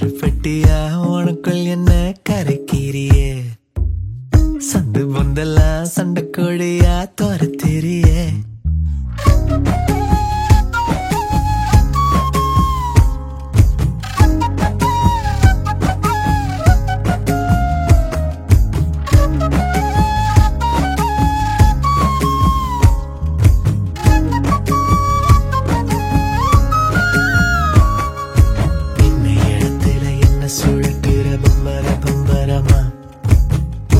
கருப்பட்டியா உனக்குள் என்ன கரைக்கீரியே சந்து பொந்தெல்லாம் சண்டை கோழியா துரத்தி